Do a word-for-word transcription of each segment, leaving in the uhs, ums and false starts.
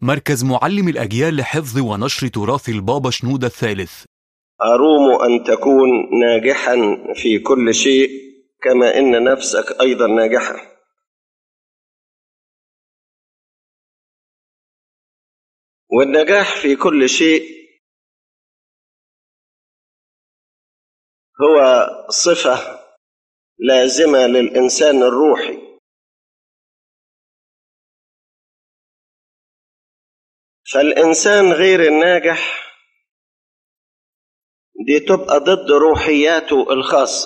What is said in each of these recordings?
مركز معلم الأجيال لحفظ ونشر تراث البابا شنودة الثالث. أروم أن تكون ناجحا في كل شيء كما إن نفسك أيضا ناجحة. والنجاح في كل شيء هو صفة لازمة للإنسان الروحي، فالإنسان غير الناجح دي تبقى ضد روحياته الخاصة.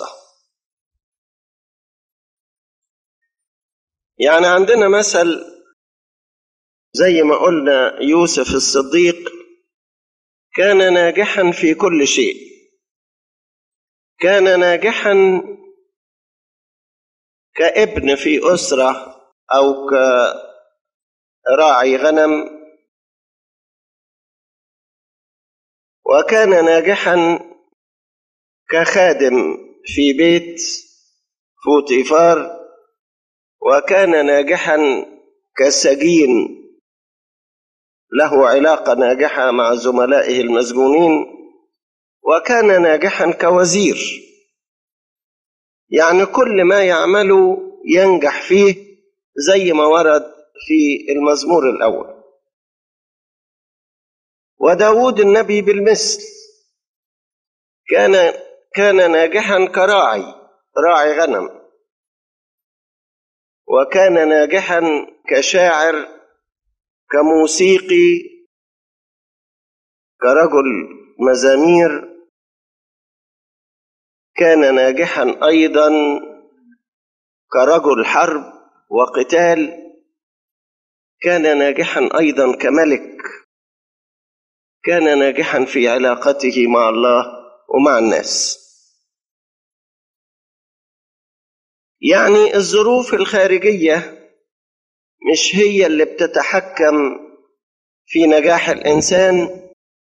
يعني عندنا مثل زي ما قلنا يوسف الصديق كان ناجحا في كل شيء، كان ناجحا كابن في أسرة أو كراعي غنم، وكان ناجحا كخادم في بيت فوطيفار، وكان ناجحا كسجين له علاقة ناجحة مع زملائه المسجونين، وكان ناجحا كوزير. يعني كل ما يعمله ينجح فيه زي ما ورد في المزمور الأول. وداود النبي بالمثل كان كان ناجحا كراعي راعي غنم، وكان ناجحا كشاعر كموسيقي كرجل مزامير، كان ناجحا أيضا كرجل حرب وقتال، كان ناجحا أيضا كملك، كان ناجحا في علاقته مع الله ومع الناس. يعني الظروف الخارجية مش هي اللي بتتحكم في نجاح الإنسان،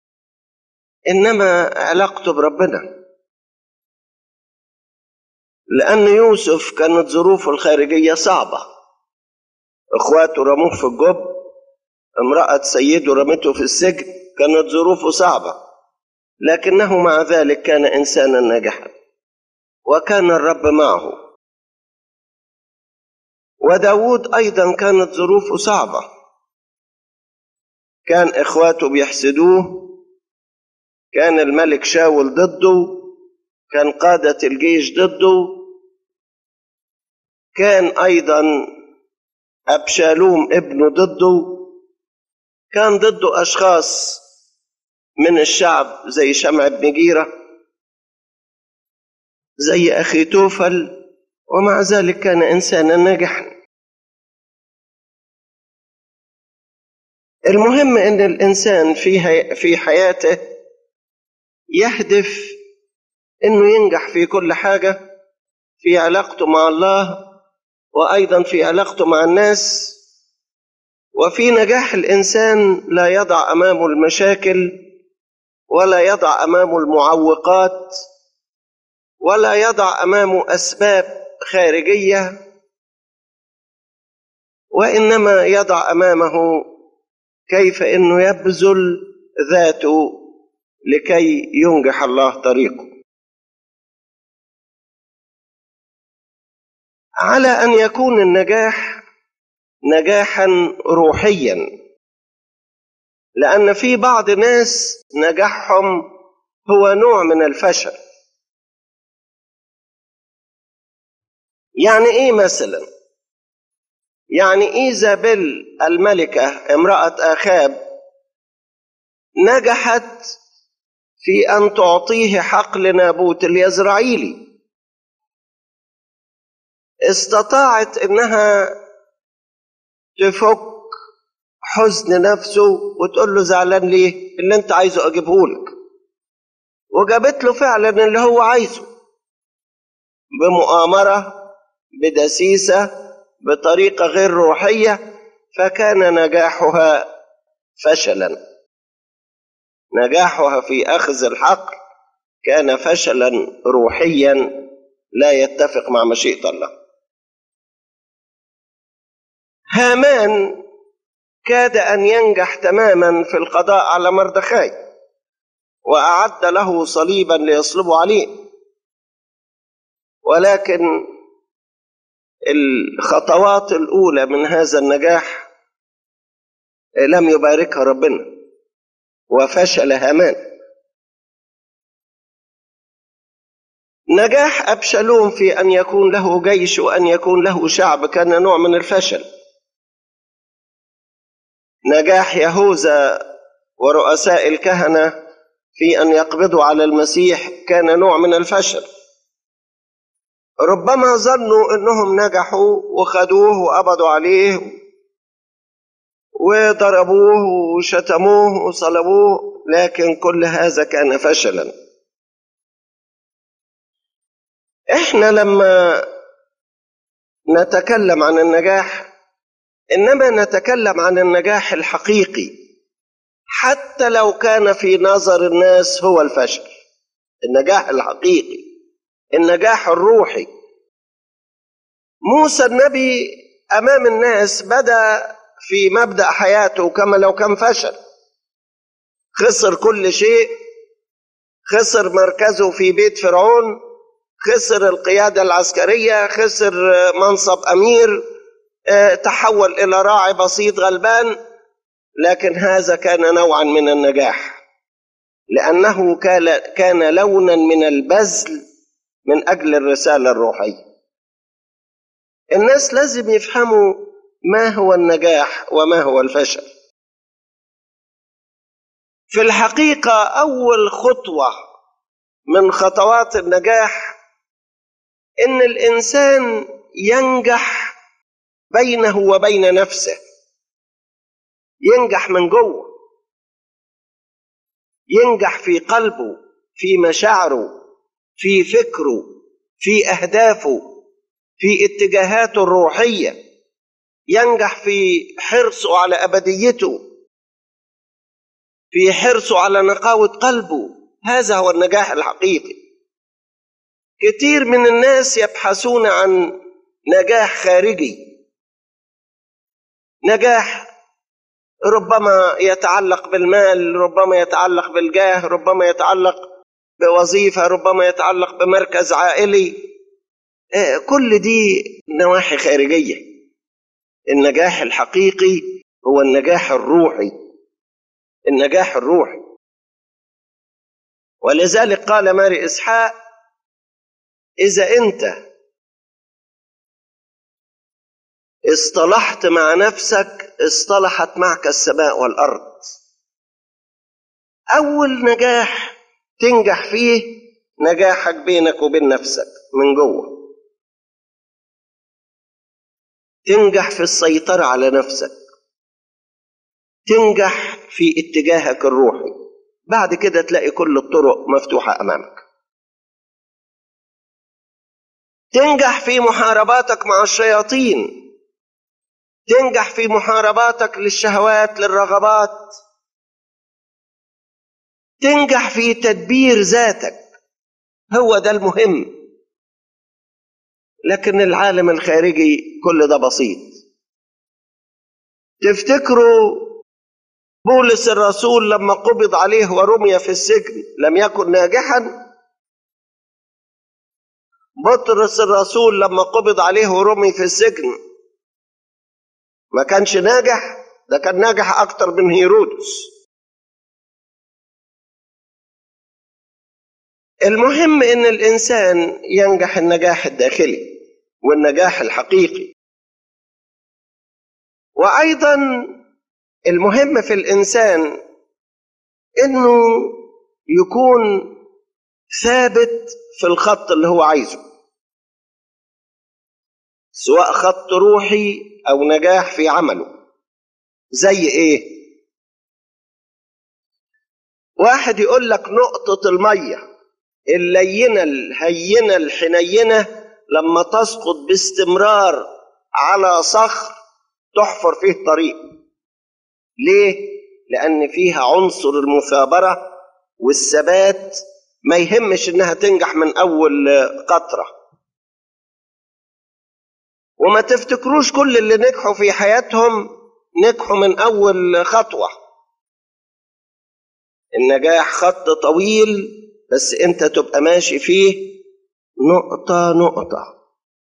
إنما علاقته بربنا. لأن يوسف كانت ظروفه الخارجية صعبة، إخواته رموه في الجب، امرأة سيده رمته في السجن، كانت ظروفه صعبة، لكنه مع ذلك كان إنسانا ناجحا وكان الرب معه. وداود أيضا كانت ظروفه صعبة، كان إخواته بيحسدوه، كان الملك شاول ضده، كان قادة الجيش ضده، كان أيضا أبشالوم ابنه ضده، كان ضده أشخاص من الشعب زي شمع بن جيرة، زي أخي توفل، ومع ذلك كان إنسانا ناجحا. المهم أن الإنسان في حياته يهدف أنه ينجح في كل حاجة، في علاقته مع الله وأيضا في علاقته مع الناس. وفي نجاح الإنسان لا يضع أمامه المشاكل، ولا يضع أمامه المعوقات، ولا يضع أمامه أسباب خارجية، وإنما يضع أمامه كيف إنه يبذل ذاته لكي ينجح الله طريقه. على أن يكون النجاح نجاحا روحيا، لأن في بعض ناس نجاحهم هو نوع من الفشل. يعني إيه مثلا؟ يعني إيزابيل الملكة امرأة آخاب نجحت في أن تعطيه حقل نابوت اليزرعيلي، استطاعت إنها تفك حزن نفسه وتقول له زعلان ليه؟ اللي انت عايزه أجيبه لك، وجابت له فعلا اللي هو عايزه بمؤامرة، بدسيسة، بطريقة غير روحية، فكان نجاحها فشلا. نجاحها في أخذ الحقل كان فشلا روحيا لا يتفق مع مشيئة الله. هامان كاد أن ينجح تماما في القضاء على مردخاي، وأعد له صليبا ليصلبوا عليه، ولكن الخطوات الأولى من هذا النجاح لم يباركها ربنا، وفشل هامان. نجاح أبشالوم في أن يكون له جيش وأن يكون له شعب كان نوع من الفشل. نجاح يهوذا ورؤساء الكهنة في أن يقبضوا على المسيح كان نوع من الفشل. ربما ظنوا أنهم نجحوا وخدوه وقبضوا عليه وضربوه وشتموه وصلبوه، لكن كل هذا كان فشلا. احنا لما نتكلم عن النجاح إنما نتكلم عن النجاح الحقيقي، حتى لو كان في نظر الناس هو الفشل. النجاح الحقيقي، النجاح الروحي. موسى النبي أمام الناس بدأ في مبدأ حياته كما لو كان فشل، خسر كل شيء، خسر مركزه في بيت فرعون، خسر القيادة العسكرية، خسر منصب أمير، تحول إلى راعي بسيط غلبان. لكن هذا كان نوعا من النجاح، لأنه كان لونا من البذل من أجل الرسالة الروحية. الناس لازم يفهموا ما هو النجاح وما هو الفشل. في الحقيقة أول خطوة من خطوات النجاح إن الإنسان ينجح بينه وبين نفسه، ينجح من جوه، ينجح في قلبه، في مشاعره، في فكره، في أهدافه، في اتجاهاته الروحية، ينجح في حرصه على أبديته، في حرصه على نقاوة قلبه. هذا هو النجاح الحقيقي. كثير من الناس يبحثون عن نجاح خارجي، نجاح ربما يتعلق بالمال، ربما يتعلق بالجاه، ربما يتعلق بوظيفة، ربما يتعلق بمركز عائلي. كل دي نواحي خارجية. النجاح الحقيقي هو النجاح الروحي، النجاح الروحي. ولذلك قال ماري إسحاق: إذا أنت اصطلحت مع نفسك اصطلحت معك السماء والأرض. أول نجاح تنجح فيه نجاحك بينك وبين نفسك من جوه، تنجح في السيطرة على نفسك، تنجح في اتجاهك الروحي. بعد كده تلاقي كل الطرق مفتوحة أمامك. تنجح في محارباتك مع الشياطين، تنجح في محارباتك للشهوات، للرغبات، تنجح في تدبير ذاتك. هو ده المهم. لكن العالم الخارجي كل ده بسيط. تفتكروا بولس الرسول لما قبض عليه ورمي في السجن لم يكن ناجحا؟ بطرس الرسول لما قبض عليه ورمي في السجن ما كانش ناجح؟ ده كان ناجح أكتر من هيرودس. المهم إن الإنسان ينجح النجاح الداخلي والنجاح الحقيقي. وأيضا المهم في الإنسان إنه يكون ثابت في الخط اللي هو عايزه، سواء خط روحي أو نجاح في عمله. زي إيه؟ واحد يقول لك نقطة المية اللينة الهينة الحنينة لما تسقط باستمرار على صخر تحفر فيه طريق. ليه؟ لأن فيها عنصر المثابرة والثبات، ما يهمش إنها تنجح من أول قطرة. وما تفتكروش كل اللي نجحوا في حياتهم نجحوا من أول خطوة. النجاح خط طويل بس أنت تبقى ماشي فيه نقطة نقطة،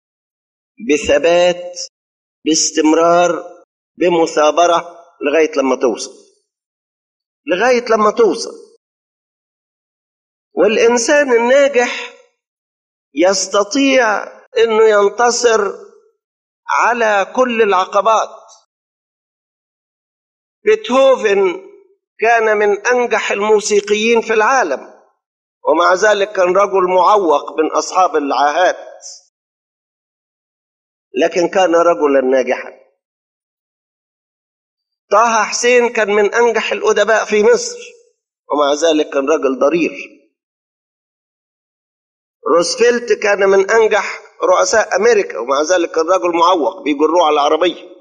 بثبات، باستمرار، بمثابرة، لغاية لما توصل لغاية لما توصل والإنسان الناجح يستطيع أنه ينتصر على كل العقبات. بيتهوفن كان من أنجح الموسيقيين في العالم، ومع ذلك كان رجل معوق من أصحاب العاهات، لكن كان رجلا ناجحا. طه حسين كان من أنجح الأدباء في مصر، ومع ذلك كان رجل ضرير. روزفلت كان من أنجح رؤساء أمريكا، ومع ذلك كان رجل معوق بيجروه على العربية.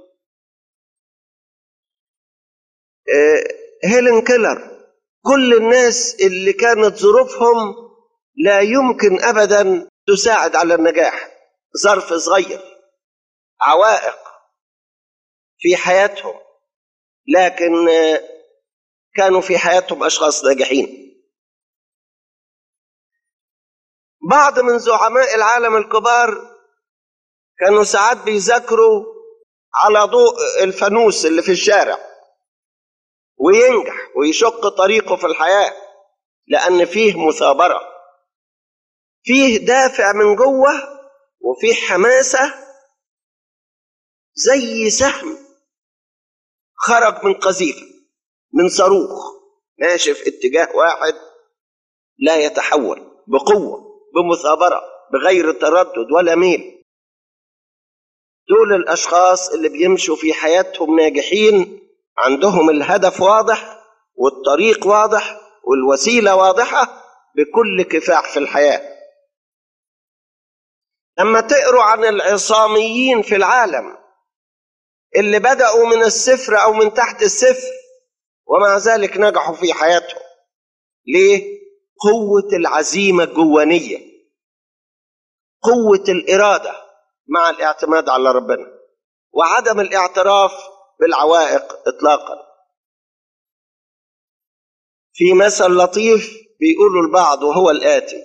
هيلين كيلر، كل الناس اللي كانت ظروفهم لا يمكن أبدا تساعد على النجاح، ظرف صغير، عوائق في حياتهم، لكن كانوا في حياتهم أشخاص ناجحين. بعض من زعماء العالم الكبار كانوا ساعات بيذاكروا على ضوء الفانوس اللي في الشارع وينجح ويشق طريقه في الحياة، لأن فيه مثابرة، فيه دافع من جوه، وفيه حماسة زي سهم خرج من قذيفة، من صاروخ ماشي في اتجاه واحد لا يتحول، بقوة، بمثابرة، بغير تردد ولا ميل. دول الأشخاص اللي بيمشوا في حياتهم ناجحين، عندهم الهدف واضح والطريق واضح والوسيلة واضحة بكل كفاح في الحياة. لما تقروا عن العصاميين في العالم اللي بدأوا من الصفر أو من تحت الصفر ومع ذلك نجحوا في حياتهم، ليه؟ قوة العزيمة الجوانية، قوة الإرادة مع الاعتماد على ربنا، وعدم الاعتراف بالعوائق إطلاقا. في مثل لطيف بيقولوا البعض وهو الآتي،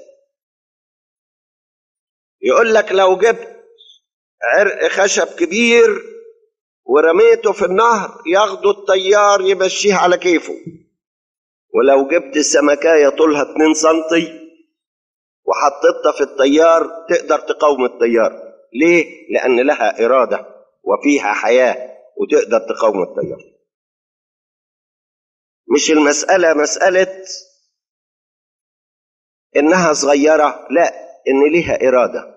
يقول لك لو جبت عرق خشب كبير ورميته في النهر ياخده الطيار يمشيه على كيفه، ولو جبت سمكاية طولها اتنين سنتي وحطيتها في الطيار تقدر تقاوم الطيار. ليه؟ لأن لها إرادة وفيها حياة وتقدر تقاوم الطيار. مش المسألة مسألة إنها صغيرة، لا، إن لها إرادة.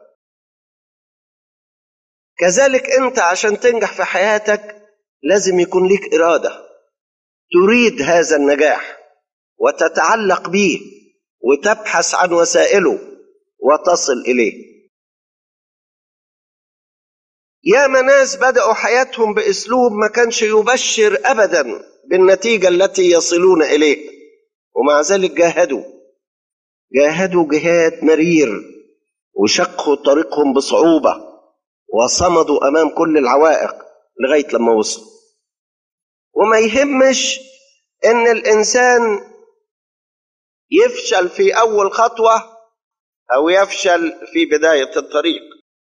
كذلك أنت عشان تنجح في حياتك لازم يكون لك إرادة، تريد هذا النجاح وتتعلق به وتبحث عن وسائله وتصل إليه. يا ناس بدأوا حياتهم بأسلوب ما كانش يبشر أبدا بالنتيجة التي يصلون إليه، ومع ذلك جاهدوا جاهدوا جهاد مرير وشقوا طريقهم بصعوبة وصمدوا أمام كل العوائق لغاية لما وصلوا. وما يهمش إن الإنسان يفشل في أول خطوة أو يفشل في بداية الطريق.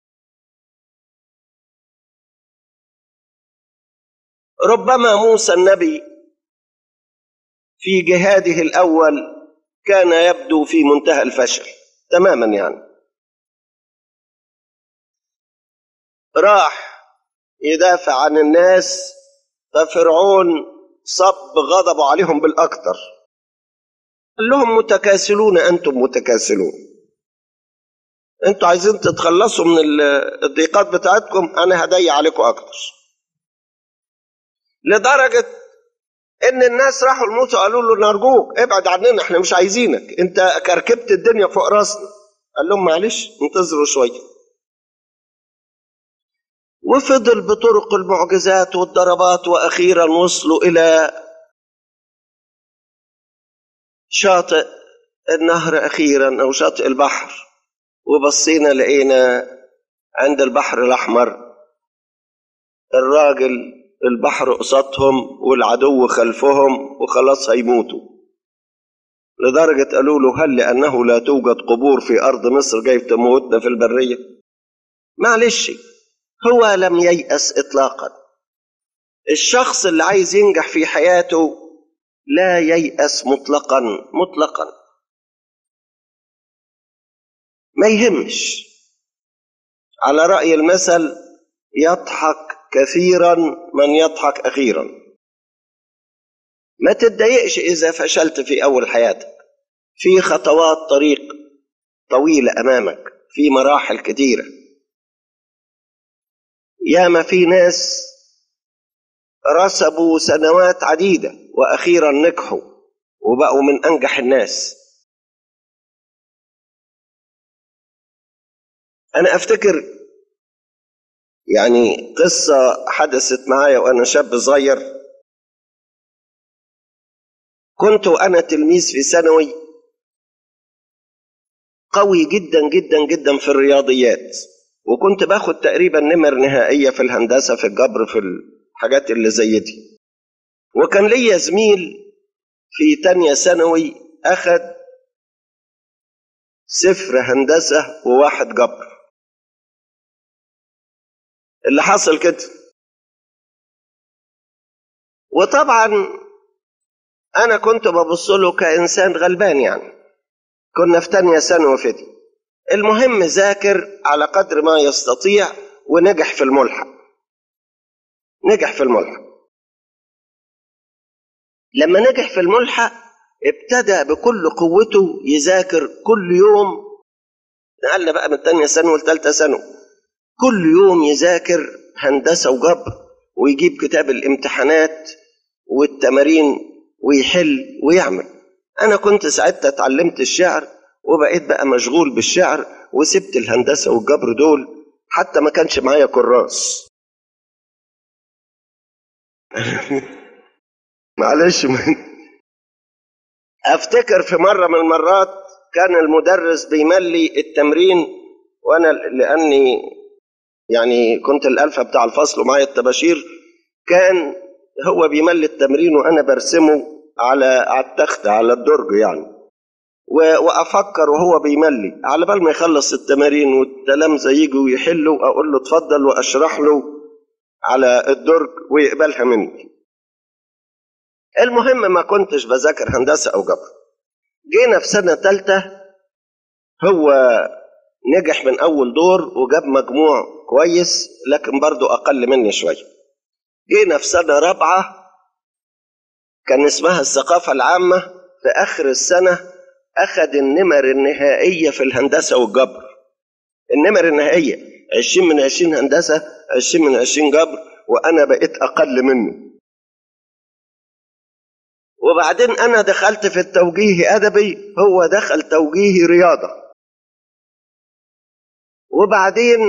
ربما موسى النبي في جهاده الأول كان يبدو في منتهى الفشل تماما، يعني راح يدافع عن الناس ففرعون صب غضبه عليهم بالأكثر، قال لهم متكاسلون، أنتم متكاسلون، أنتم عايزين تتخلصوا من الضيقات بتاعتكم، أنا هدي عليكم أكثر. لدرجة إن الناس راحوا لموسى قالوا له نرجوك ابعد عننا، احنا مش عايزينك، أنت كركبت الدنيا فوق راسنا. قال لهم معلش انتظروا شوية. وفضل بطرق المعجزات والضربات، وأخيرا وصلوا إلى شاطئ النهر أخيرا أو شاطئ البحر، وبصينا لقينا عند البحر الأحمر الراجل البحر قصادهم والعدو خلفهم وخلاص هيموتوا، لدرجة قالوا له هل لأنه لا توجد قبور في أرض مصر جاي تموتنا في البرية؟ معلش، هو لم ييأس إطلاقا. الشخص اللي عايز ينجح في حياته لا ييأس مطلقا مطلقا، ما يهمش. على رأي المثل يضحك كثيرا من يضحك أخيرا. ما تتضايقش إذا فشلت في أول حياتك، في خطوات طريق طويلة أمامك، في مراحل كثيرة. ياما في ناس رسبوا سنوات عديدة وأخيرا نجحوا وبقوا من أنجح الناس. أنا أفتكر يعني قصة حدثت معايا وأنا شاب صغير. كنت وأنا تلميذ في ثانوي قوي جدا جدا جدا في الرياضيات، وكنت باخد تقريبا نمر نهائية في الهندسة، في الجبر، في الحاجات اللي زي دي. وكان ليا زميل في تانية ثانوي أخد صفر هندسة وواحد جبر. اللي حصل كده، وطبعا أنا كنت ببص له كإنسان غلبان، يعني كنا في تانية ثانوي في دي. المهم ذاكر على قدر ما يستطيع ونجح في الملحق، نجح في الملحق. لما نجح في الملحق ابتدى بكل قوته يذاكر كل يوم، نقلنا بقى من تانية ثانوي لتالتة ثانوي، كل يوم يذاكر هندسة وجبر ويجيب كتاب الامتحانات والتمارين ويحل ويعمل. أنا كنت ساعتها اتعلمت الشعر وبقيت بقى مشغول بالشعر وسبت الهندسة والجبر دول، حتى ما كانش معايا كراس. معلش. أفتكر في مرة من المرات كان المدرس بيملي التمرين، وأنا لأني يعني كنت الألفة بتاع الفصل ومعايا الطباشير، كان هو بيملي التمرين وأنا برسمه على على التخت على الدرج يعني، وأفكر وهو بيملي على بال ما يخلص التمارين والتلامذة يجوا يحلوا أقول له اتفضل وأشرح له على الدرج ويقبلها مني. المهم ما كنتش بذاكر هندسة أو جبر. جينا في سنة تالتة، هو نجح من أول دور وجاب مجموع كويس لكن برضو أقل مني شوية. جينا في سنة رابعة كان اسمها الثقافة العامة، في آخر السنة أخذ النمر النهائية في الهندسة والجبر. النمر النهائية عشرين من عشرين هندسة، عشرين من عشرين جبر، وأنا بقيت أقل منه. وبعدين أنا دخلت في التوجيه أدبي، هو دخل توجيه رياضة. وبعدين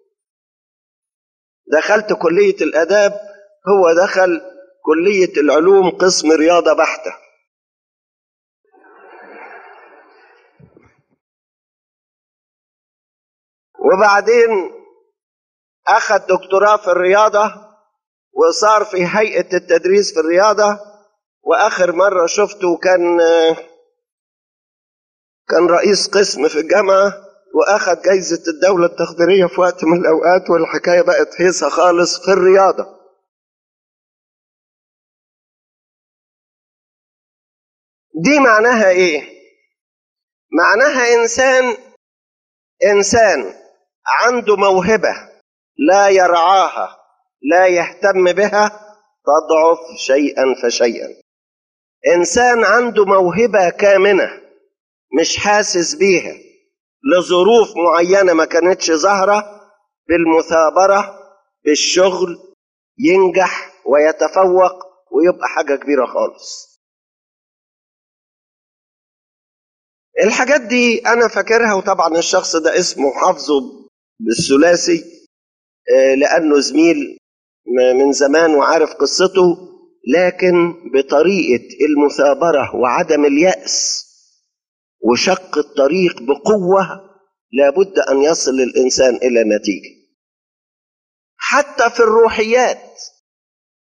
دخلت كلية الآداب، هو دخل كلية العلوم قسم رياضة بحتة. وبعدين أخذ دكتوراه في الرياضة وصار في هيئة التدريس في الرياضة. وآخر مرة شفته كان كان رئيس قسم في الجامعة وأخذ جايزة الدولة التقديرية في وقت من الأوقات، والحكاية بقت هيصة خالص في الرياضة. دي معناها إيه؟ معناها إنسان إنسان عنده موهبة لا يرعاها لا يهتم بها تضعف شيئا فشيئا. إنسان عنده موهبة كامنة مش حاسس بيها، لظروف معينة ما كانتش ظاهرة، بالمثابرة بالشغل ينجح ويتفوق ويبقى حاجة كبيرة خالص. الحاجات دي أنا فاكرها، وطبعا الشخص ده اسمه حافظه بالثلاثي لأنه زميل من زمان وعارف قصته، لكن بطريقة المثابرة وعدم اليأس وشق الطريق بقوة لابد أن يصل الإنسان إلى نتيجة. حتى في الروحيات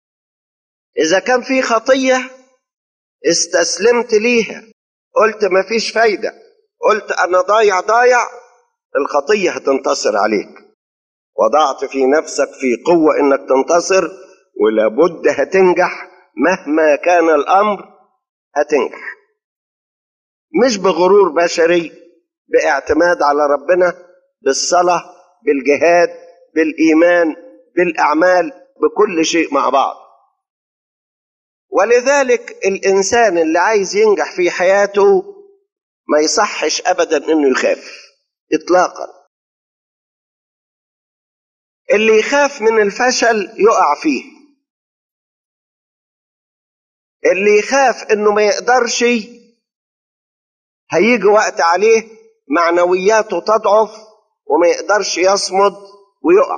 إذا كان في خطية استسلمت ليها، قلت مفيش فايدة، قلت أنا ضايع ضايع، الخطية هتنتصر عليك. وضعت في نفسك في قوة إنك تنتصر، ولابد هتنجح مهما كان الأمر، هتنجح. مش بغرور بشري، باعتماد على ربنا، بالصلاة، بالجهاد، بالإيمان، بالأعمال، بكل شيء مع بعض. ولذلك الإنسان اللي عايز ينجح في حياته ما يصحش أبدا إنه يخاف إطلاقا. اللي يخاف من الفشل يقع فيه، اللي يخاف إنه ما يقدرش هيجي وقت عليه معنوياته تضعف وما يقدرش يصمد ويقع.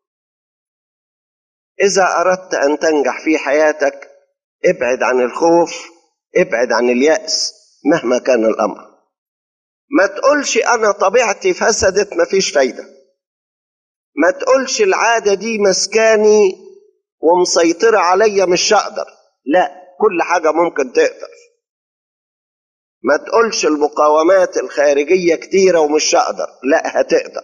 إذا أردت أن تنجح في حياتك ابعد عن الخوف، ابعد عن اليأس مهما كان الأمر. ما تقولش أنا طبيعتي فسدت مفيش فايدة، ما تقولش العادة دي مسكاني ومسيطرة عليا مش هقدر، لا، كل حاجة ممكن تقدر. ما تقولش المقاومات الخارجية كتيرة ومش هقدر، لا، هتقدر.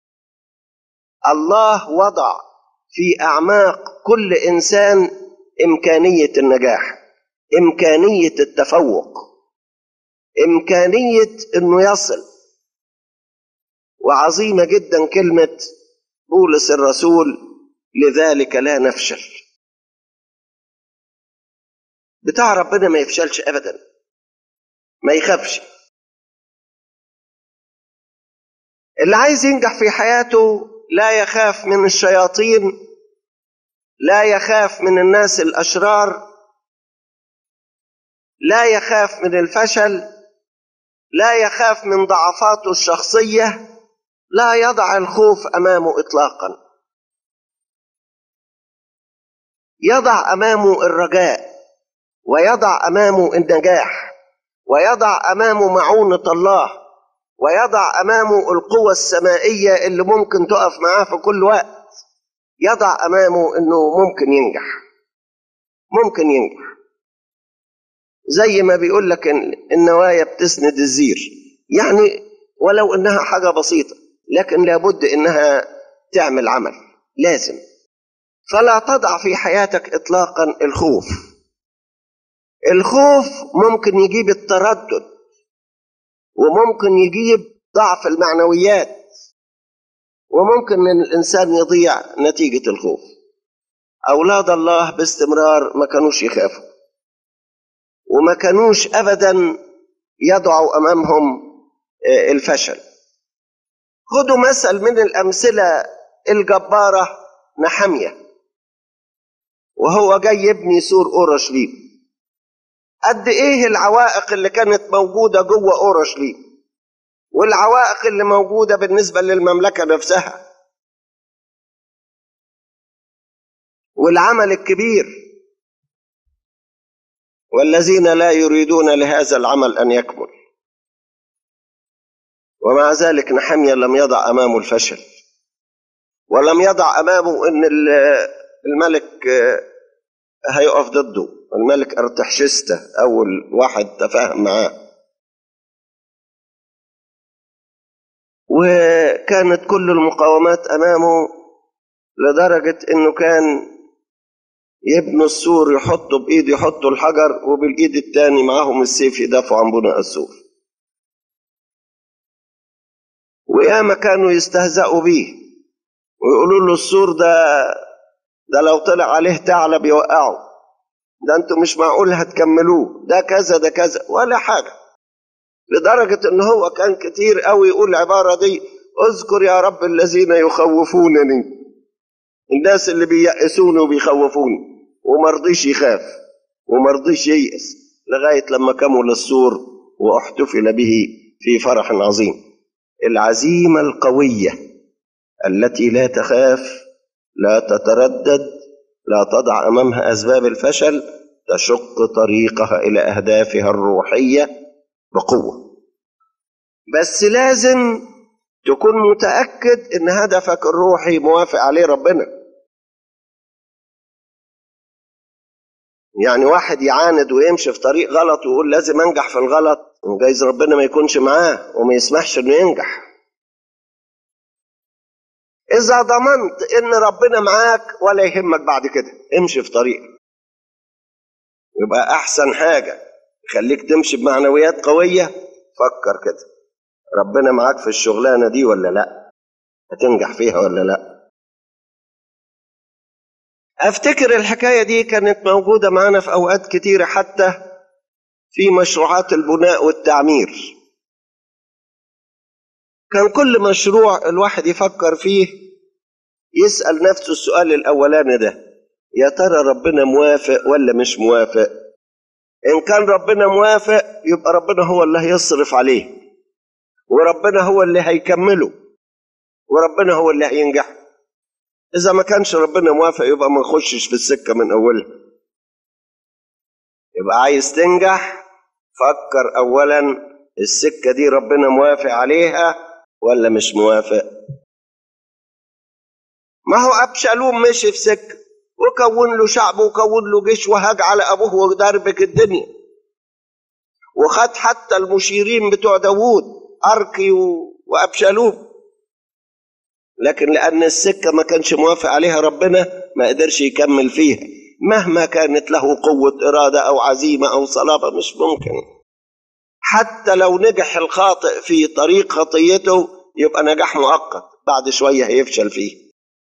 الله وضع في أعماق كل إنسان إمكانية النجاح، إمكانية التفوق، إمكانية إنه يصل. وعظيمة جدا كلمة بولس الرسول: لذلك لا نفشل. بتاع ربنا ما يفشلش أبدا، ما يخافش. اللي عايز ينجح في حياته لا يخاف من الشياطين، لا يخاف من الناس الأشرار، لا يخاف من الفشل، لا يخاف من ضعفاته الشخصية، لا يضع الخوف أمامه إطلاقا. يضع أمامه الرجاء، ويضع أمامه النجاح، ويضع أمامه معونة الله، ويضع أمامه القوة السمائية اللي ممكن تقف معاه في كل وقت. يضع أمامه أنه ممكن ينجح، ممكن ينجح. زي ما بيقول لك إن النوايا بتسند الزير، يعني ولو إنها حاجة بسيطة لكن لابد إنها تعمل عمل، لازم. فلا تضع في حياتك إطلاقا الخوف. الخوف ممكن يجيب التردد، وممكن يجيب ضعف المعنويات، وممكن ان الانسان يضيع نتيجة الخوف. اولاد الله باستمرار ما كانوش يخافوا، وما كانوش ابدا يضعوا امامهم الفشل. خدوا مثل من الامثلة الجبارة، نحمية وهو جاي يبني سور اورشليم. قد ايه العوائق اللي كانت موجودة جوه اورشليم، والعوائق اللي موجودة بالنسبة للمملكة نفسها، والعمل الكبير، والذين لا يريدون لهذا العمل أن يكمل. ومع ذلك نحميا لم يضع أمامه الفشل، ولم يضع أمامه أن الملك هيقف ضده، الملك أرتحشسته أول واحد تفاهم معاه. وكانت كل المقاومات أمامه، لدرجة أنه كان يبنوا السور، يحطوا بإيد يحطوا الحجر، وبالإيد التاني معهم السيف يدافعوا عن بناء السور. وياما كانوا يستهزئوا به ويقولوا له السور ده ده لو طلع عليه ثعلب يوقعه، ده انتوا مش معقول هتكملوه، ده كذا ده كذا، ولا حاجة. لدرجة ان هو كان كتير قوي يقول العبارة دي: اذكر يا رب الذين يخوفونني، الناس اللي بييأسوني وبيخوفوني، ومرضيش يخاف ومرضيش ييأس، لغاية لما كمل السور واحتفل به في فرح عظيم. العزيمة القوية التي لا تخاف، لا تتردد، لا تضع أمامها أسباب الفشل، تشق طريقها إلى أهدافها الروحية بقوة. بس لازم تكون متأكد إن هدفك الروحي موافق عليه ربنا. يعني واحد يعاند ويمشي في طريق غلط ويقول لازم انجح في الغلط، وجايز ربنا ما يكونش معاه وما يسمحش انه ينجح. اذا ضمنت ان ربنا معاك ولا يهمك بعد كده، امشي في طريقك، يبقى احسن حاجة خليك تمشي بمعنويات قوية. فكر كده، ربنا معاك في الشغلانة دي ولا لا؟ هتنجح فيها ولا لا؟ افتكر الحكاية دي كانت موجودة معنا في اوقات كتيرة، حتى في مشروعات البناء والتعمير. كان كل مشروع الواحد يفكر فيه يسأل نفسه السؤال الاولاني ده: يا ترى ربنا موافق ولا مش موافق؟ ان كان ربنا موافق يبقى ربنا هو اللي هيصرف عليه، وربنا هو اللي هيكمله، وربنا هو اللي هينجح. إذا ما كانش ربنا موافق يبقى ما نخشش في السكة من أولها. يبقى عايز تنجح، فكر أولا السكة دي ربنا موافق عليها ولا مش موافق. ما هو أبشالوم مشي في سكة وكون له شعب وكون له جيش وهاج على أبوه ودربك الدنيا، وخد حتى المشيرين بتوع داوود أركي وأبشالوم، لكن لأن السكة ما كانش موافق عليها ربنا ما قدرش يكمل فيها، مهما كانت له قوة إرادة أو عزيمة أو صلابة مش ممكن. حتى لو نجح الخاطئ في طريق خطيته يبقى نجاح مؤقت، بعد شوية هيفشل فيه،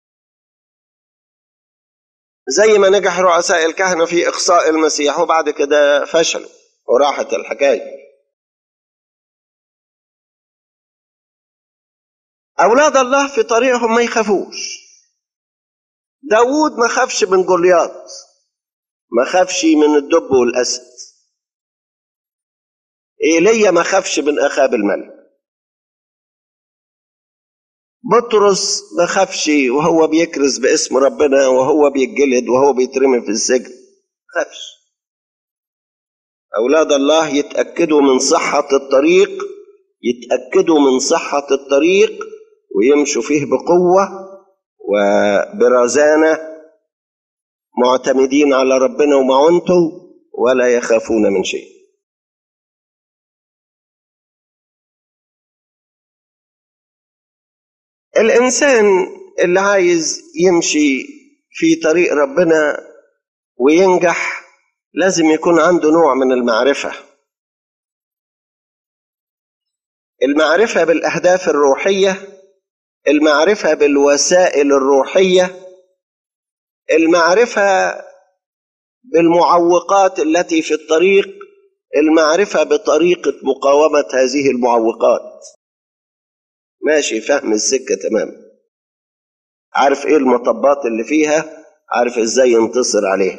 زي ما نجح رؤساء الكهنة في إقصاء المسيح وبعد كده فشلوا وراحت الحكاية. أولاد الله في طريقهم ما يخافوش. داود ما خافش من جولياط، ما خافش من الدب والأسد. إيليا ما خافش من أخاب الملك. بطرس ما خافش وهو بيكرز باسم ربنا وهو بيتجلد وهو بيترمي في السجن، ما خافش. أولاد الله يتأكدوا من صحة الطريق، يتأكدوا من صحة الطريق ويمشوا فيه بقوة وبرزانة، معتمدين على ربنا ومعونته ولا يخافون من شيء. الإنسان اللي عايز يمشي في طريق ربنا وينجح لازم يكون عنده نوع من المعرفة، المعرفة بالأهداف الروحية، المعرفة بالوسائل الروحية، المعرفة بالمعوقات التي في الطريق، المعرفة بطريقة مقاومة هذه المعوقات. ماشي فهم السكة تمام، عارف ايه المطبات اللي فيها، عارف ازاي ينتصر عليها.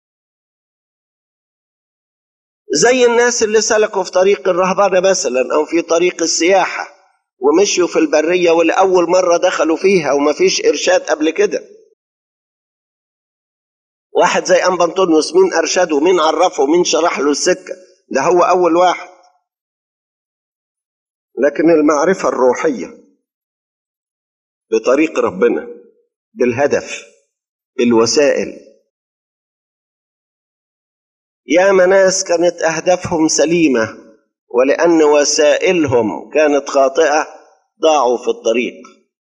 زي الناس اللي سلكوا في طريق الرهبنة مثلا او في طريق السياحة ومشيوا في البرية ولأول مرة دخلوا فيها وما فيش إرشاد قبل كده. واحد زي أنبا أنطونيوس مين أرشده؟ مين عرفه؟ مين شرح له السكة؟ ده هو أول واحد. لكن المعرفة الروحية بطريق ربنا، بالهدف، بالوسائل. يا ناس كانت أهدافهم سليمة ولأن وسائلهم كانت خاطئة ضاعوا في الطريق.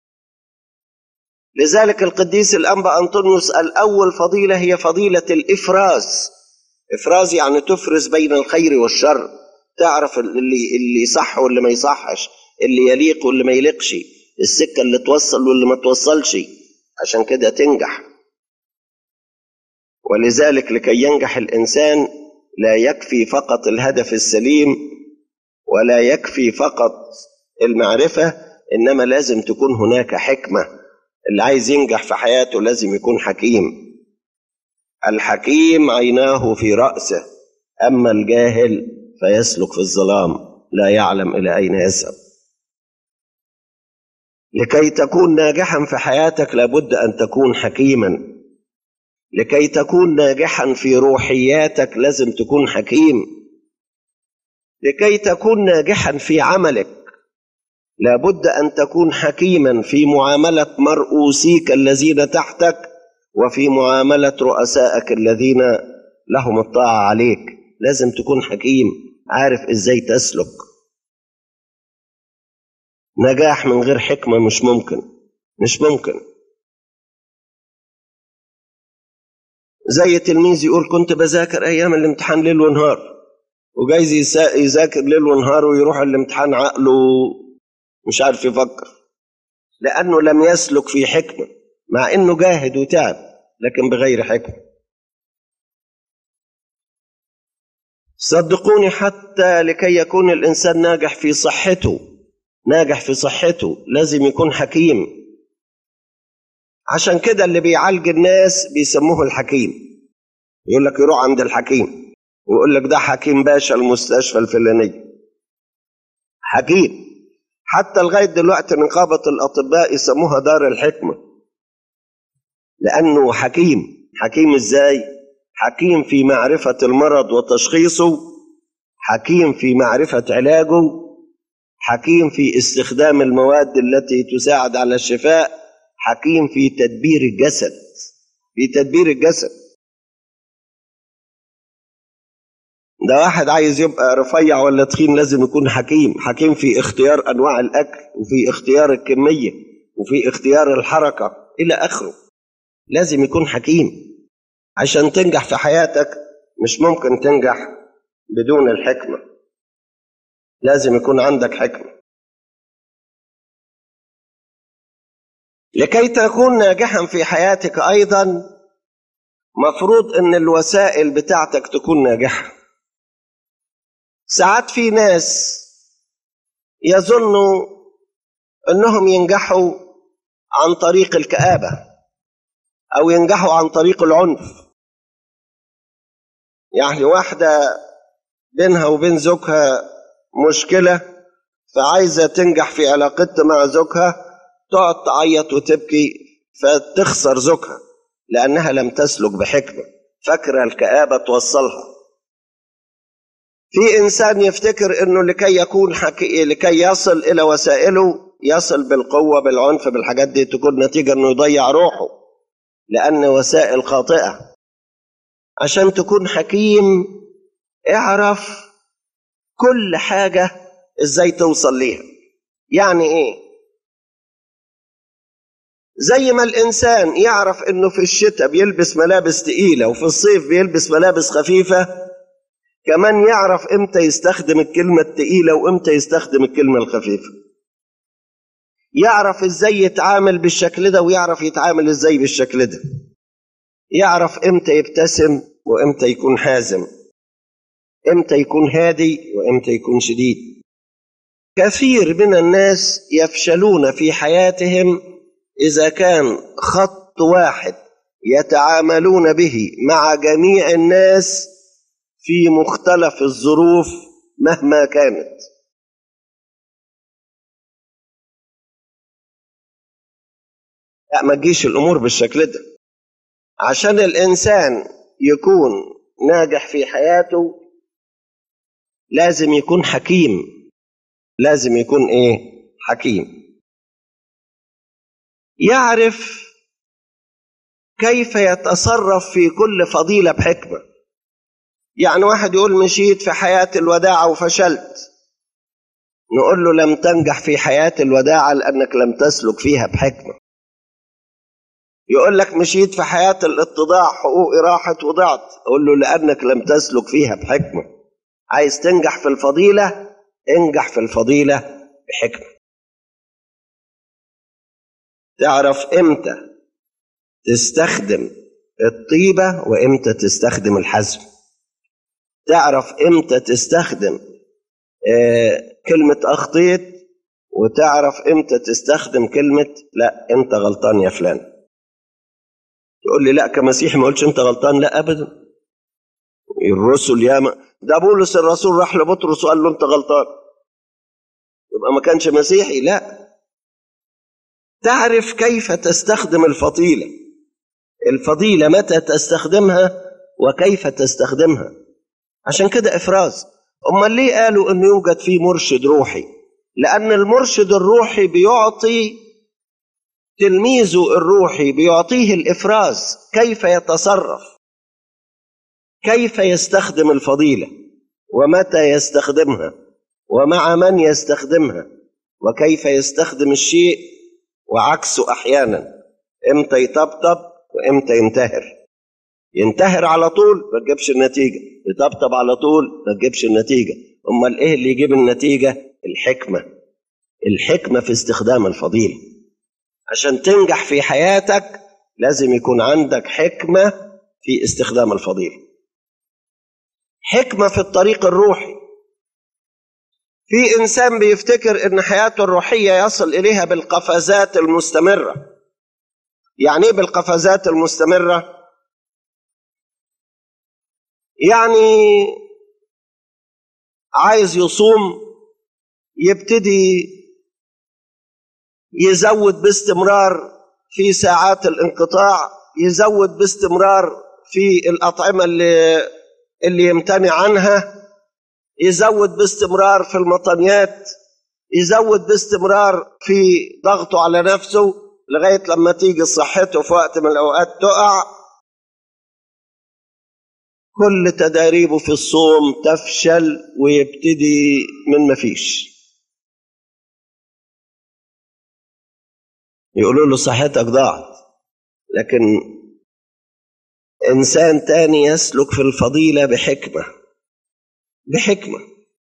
لذلك القديس الأنبا أنطونيوس الأول فضيلة هي فضيلة الإفراز. إفراز يعني تفرز بين الخير والشر، تعرف اللي اللي صح واللي ما يصحش، اللي يليق واللي ما يليقش، السكة اللي توصل واللي ما توصلش، عشان كده تنجح. ولذلك لكي ينجح الإنسان لا يكفي فقط الهدف السليم ولا يكفي فقط المعرفة، إنما لازم تكون هناك حكمة. اللي عايز ينجح في حياته لازم يكون حكيم. الحكيم عيناه في رأسه، أما الجاهل فيسلك في الظلام لا يعلم إلى أين يذهب. لكي تكون ناجحا في حياتك لابد أن تكون حكيما. لكي تكون ناجحا في روحياتك لازم تكون حكيم. لكي تكون ناجحا في عملك لابد أن تكون حكيما في معاملة مرؤوسيك الذين تحتك وفي معاملة رؤسائك الذين لهم الطاعة عليك. لازم تكون حكيم، عارف ازاي تسلك. نجاح من غير حكمة مش ممكن، مش ممكن. زي تلميذ يقول كنت بذاكر أيام الامتحان ليل ونهار، وجايز يذاكر ليل ونهار ويروح الامتحان عقله مش عارف يفكر، لأنه لم يسلك في حكمة، مع أنه جاهد وتعب لكن بغير حكمة. صدقوني حتى لكي يكون الإنسان ناجح في صحته، ناجح في صحته لازم يكون حكيم. عشان كده اللي بيعالج الناس بيسموه الحكيم. يقول لك يروح عند الحكيم ويقول لك ده حكيم باشا المستشفى الفلانية، حكيم. حتى لغاية دلوقتي نقابة الأطباء يسموها دار الحكمة، لأنه حكيم. حكيم إزاي؟ حكيم في معرفة المرض وتشخيصه، حكيم في معرفة علاجه، حكيم في استخدام المواد التي تساعد على الشفاء، حكيم في تدبير الجسد، في تدبير الجسد. ده واحد عايز يبقى رفيع ولا تخين لازم يكون حكيم، حكيم في اختيار أنواع الأكل، وفي اختيار الكمية، وفي اختيار الحركة إلى آخره. لازم يكون حكيم عشان تنجح في حياتك. مش ممكن تنجح بدون الحكمة، لازم يكون عندك حكمة. لكي تكون ناجحا في حياتك أيضا مفروض أن الوسائل بتاعتك تكون ناجحة. ساعات في ناس يظنوا أنهم ينجحوا عن طريق الكآبة أو ينجحوا عن طريق العنف. يعني واحدة بينها وبين زوجها مشكلة، فعايزة تنجح في علاقتها مع زوجها، تقعد تعيط وتبكي فتخسر زوجها لأنها لم تسلك بحكمة، فاكرة الكآبة توصلها. في إنسان يفتكر أنه لكي يكون حكي لكي يصل إلى وسائله يصل بالقوة بالعنف بالحاجات دي، تكون نتيجة أنه يضيع روحه لأن وسائل خاطئة. عشان تكون حكيم اعرف كل حاجة ازاي توصل ليها. يعني ايه؟ زي ما الانسان يعرف انه في الشتاء بيلبس ملابس تقيلة وفي الصيف بيلبس ملابس خفيفة، كمان يعرف امتى يستخدم الكلمة التقيلة وامتى يستخدم الكلمة الخفيفة. يعرف ازاي يتعامل بالشكل ده ويعرف يتعامل ازاي بالشكل ده. يعرف امتى يبتسم وامتى يكون حازم، امتى يكون هادي وامتى يكون شديد. كثير من الناس يفشلون في حياتهم إذا كان خط واحد يتعاملون به مع جميع الناس في مختلف الظروف مهما كانت. لا، ما تجيش الأمور بالشكل ده. عشان الإنسان يكون ناجح في حياته لازم يكون حكيم، لازم يكون إيه؟ حكيم. يعرف كيف يتصرف في كل فضيلة بحكمة. يعني واحد يقول مشيت في حياة الوداعة وفشلت، نقول له لم تنجح في حياة الوداعة لأنك لم تسلك فيها بحكمة. يقول لك مشيت في حياة الاتضاع حقوقي راحت وضعت، أقول له لأنك لم تسلك فيها بحكمة. عايز تنجح في الفضيلة، انجح في الفضيلة بحكمة. تعرف امتى تستخدم الطيبة وامتى تستخدم الحزم. تعرف امتى تستخدم آه كلمة أخطيت، وتعرف امتى تستخدم كلمة لا انت غلطان يا فلان. تقول لي لا كمسيحي ما قلتش انت غلطان. لا ابدا، الرسل ياما، ده بولس الرسول راح لبطرس وقال له انت غلطان، يبقى ما كانش مسيحي. لا، تعرف كيف تستخدم الفضيلة. الفضيلة متى تستخدمها وكيف تستخدمها. عشان كده إفراز. أمال ليه قالوا أنه يوجد فيه مرشد روحي؟ لأن المرشد الروحي بيعطي تلميذه الروحي، بيعطيه الإفراز كيف يتصرف. كيف يستخدم الفضيلة، ومتى يستخدمها، ومع من يستخدمها، وكيف يستخدم الشيء وعكسه أحيانا، إمتى يطبطب وإمتى ينتهر. ينتهر على طول ما تجيبش النتيجة، يطبطب على طول ما تجيبش النتيجة. أمال إيه اللي يجيب النتيجة؟ الحكمة. الحكمة في استخدام الفضيلة. عشان تنجح في حياتك لازم يكون عندك حكمة في استخدام الفضيلة. حكمة في الطريق الروحي. في إنسان بيفتكر إن حياته الروحية يصل إليها بالقفزات المستمرة. يعني إيه بالقفزات المستمرة؟ يعني عايز يصوم يبتدي يزود باستمرار في ساعات الانقطاع، يزود باستمرار في الأطعمة اللي, اللي يمتنع عنها، يزود باستمرار في المطنيات، يزود باستمرار في ضغطه على نفسه لغاية لما تيجي صحته في وقت من الأوقات تقع. كل تداريبه في الصوم تفشل ويبتدي من مفيش. يقولوا له صحتك ضاعت. لكن إنسان تاني يسلك في الفضيلة بحكمة. بحكمة.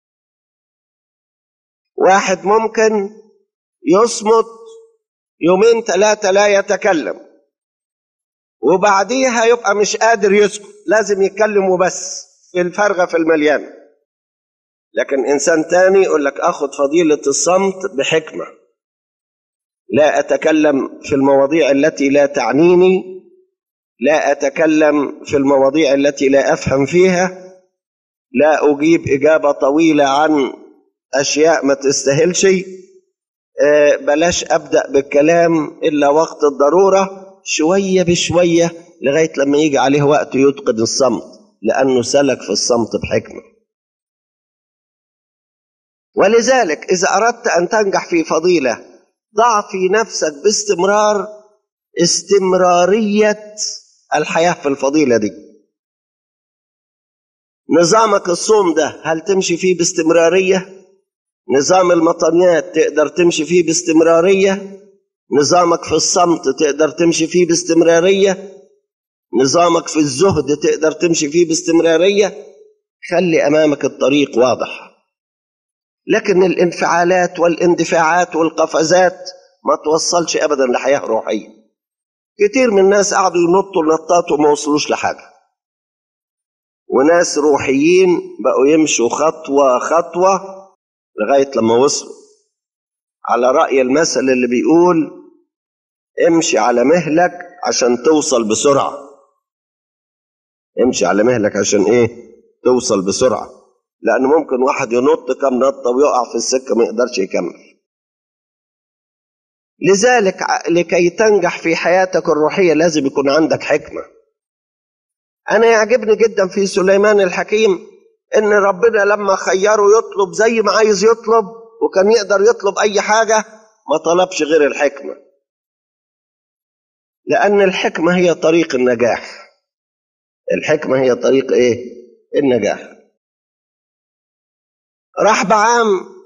واحد ممكن يصمت يومين ثلاثة لا يتكلم، وبعديها يبقى مش قادر يسكت، لازم يتكلم وبس، في الفرغة في المليان. لكن إنسان تاني يقول لك أخذ فضيلة الصمت بحكمة، لا أتكلم في المواضيع التي لا تعنيني، لا أتكلم في المواضيع التي لا أفهم فيها، لا أجيب إجابة طويلة عن أشياء ما تستاهلش، أه بلاش أبدأ بالكلام إلا وقت الضرورة، شوية بشوية لغاية لما يجي عليه وقت يتقن الصمت، لأنه سلك في الصمت بحكمة. ولذلك إذا أردت أن تنجح في فضيلة ضع في نفسك باستمرار استمرارية الحياة في الفضيلة دي. نظامك الصوم ده هل تمشي فيه باستمرارية؟ نظام المطنيات تقدر تمشي فيه باستمرارية؟ نظامك في الصمت تقدر تمشي فيه باستمرارية؟ نظامك في الزهد تقدر تمشي فيه باستمرارية؟ خلي أمامك الطريق واضح. لكن الانفعالات والاندفاعات والقفزات ما توصلش أبدا لحياة روحية. كتير من الناس قعدوا ينطوا نطات وما وصلوش لحاجة، وناس روحيين بقوا يمشوا خطوة خطوة لغاية لما وصلوا. على رأي المثل اللي بيقول امشي على مهلك عشان توصل بسرعة. امشي على مهلك عشان ايه؟ توصل بسرعة. لأن ممكن واحد ينط كم نطة ويقع في السكة ما يقدرش يكمل. لذلك لكي تنجح في حياتك الروحية لازم يكون عندك حكمة. أنا يعجبني جدا في سليمان الحكيم إن ربنا لما خيره يطلب زي ما عايز يطلب، وكان يقدر يطلب أي حاجة، ما طلبش غير الحكمة. لأن الحكمة هي طريق النجاح. الحكمة هي طريق إيه؟ النجاح. راح بعام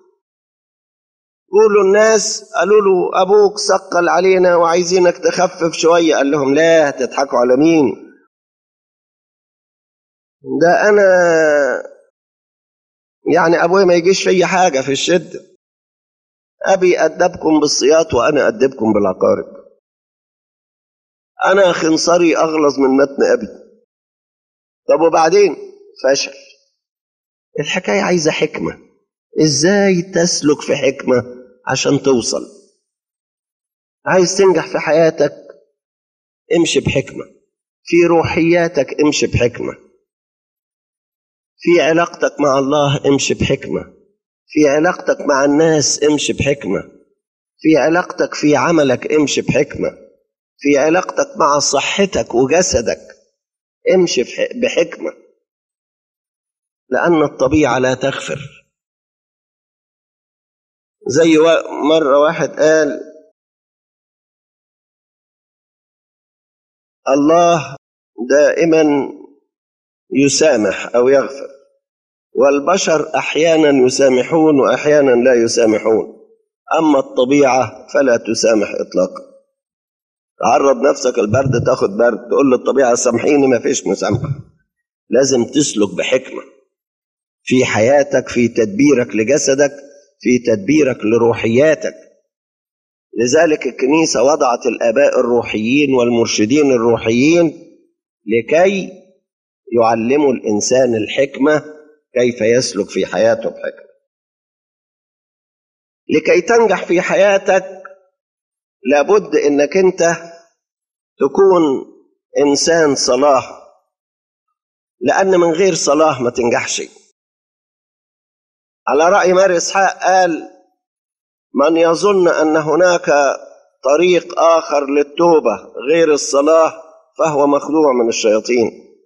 قولوا الناس قالوا له أبوك ثقل علينا وعايزينك تخفف شوية. قال لهم لا، تضحكوا على مين؟ ده أنا يعني أبوي ما يجيش في حاجة في الشدة. أبي أدبكم بالصياط وأنا أدبكم بالعقارب. أنا خنصري أغلظ من متن أبي. طب وبعدين؟ فشل. الحكاية عايزة حكمة. إزاي تسلك في حكمة عشان توصل؟ عايز تنجح في حياتك امشي بحكمة. في روحياتك امشي بحكمة. في علاقتك مع الله امشي بحكمة. في علاقتك مع الناس امشي بحكمة. في علاقتك في عملك امشي بحكمة. في علاقتك مع صحتك وجسدك امشي بحكمة. لأن الطبيعة لا تغفر. زي مرة واحد قال الله دائما يسامح أو يغفر، والبشر أحيانا يسامحون وأحيانا لا يسامحون، أما الطبيعة فلا تسامح إطلاقا. تعرض نفسك البرد تاخد برد، تقول للطبيعة سامحيني، ما فيش مسامحة. لازم تسلك بحكمة في حياتك، في تدبيرك لجسدك، في تدبيرك لروحياتك. لذلك الكنيسة وضعت الآباء الروحيين والمرشدين الروحيين لكي يعلموا الإنسان الحكمة كيف يسلك في حياته بحكمة. لكي تنجح في حياتك لابد إنك أنت تكون إنسان صلاح، لأن من غير صلاح ما تنجحش. على رأي ماري إسحاق قال: من يظن أن هناك طريق آخر للتوبة غير الصلاة فهو مخدوع من الشياطين.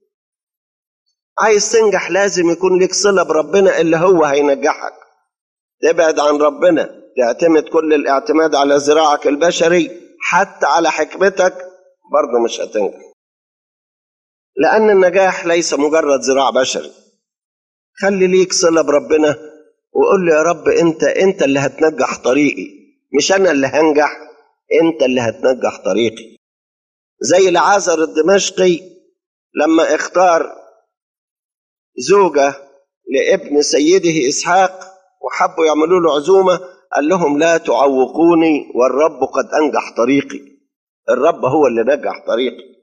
عايز تنجح لازم يكون لك صلة بربنا اللي هو هينجحك. تبعد عن ربنا، تعتمد كل الاعتماد على ذراعك البشري حتى على حكمتك، برضه مش هتنجح، لأن النجاح ليس مجرد ذراع بشري. خلي ليك صلة بربنا وقول له: يا رب انت انت اللي هتنجح طريقي، مش انا اللي هنجح، انت اللي هتنجح طريقي. زي العازر الدمشقي لما اختار زوجة لابن سيده إسحاق وحبوا يعملوا له عزومة، قال لهم: لا تعوقوني والرب قد أنجح طريقي. الرب هو اللي نجح طريقي.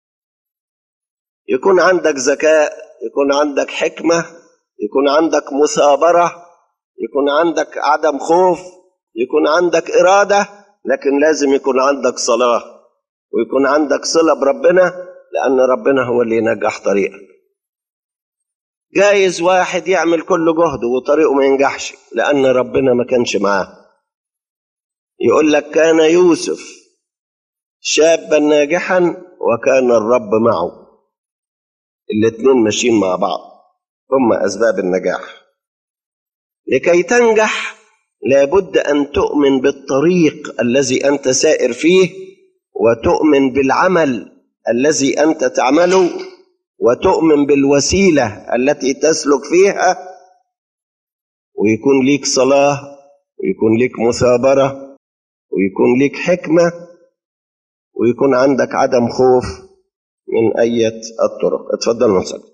يكون عندك ذكاء، يكون عندك حكمة، يكون عندك مثابرة، يكون عندك عدم خوف، يكون عندك إرادة، لكن لازم يكون عندك صلاة ويكون عندك صلة بربنا، لأن ربنا هو اللي ينجح طريقك. جايز واحد يعمل كل جهده وطريقه ما ينجحش لأن ربنا ما كانش معاه. يقول لك: كان يوسف شابا ناجحا وكان الرب معه. الاثنين ماشيين مع بعض، هم أسباب النجاح. لكي تنجح لابد أن تؤمن بالطريق الذي أنت سائر فيه، وتؤمن بالعمل الذي أنت تعمله، وتؤمن بالوسيلة التي تسلك فيها، ويكون ليك صلاة، ويكون ليك مثابرة، ويكون ليك حكمة، ويكون عندك عدم خوف من أي الطرق. اتفضل نصلي.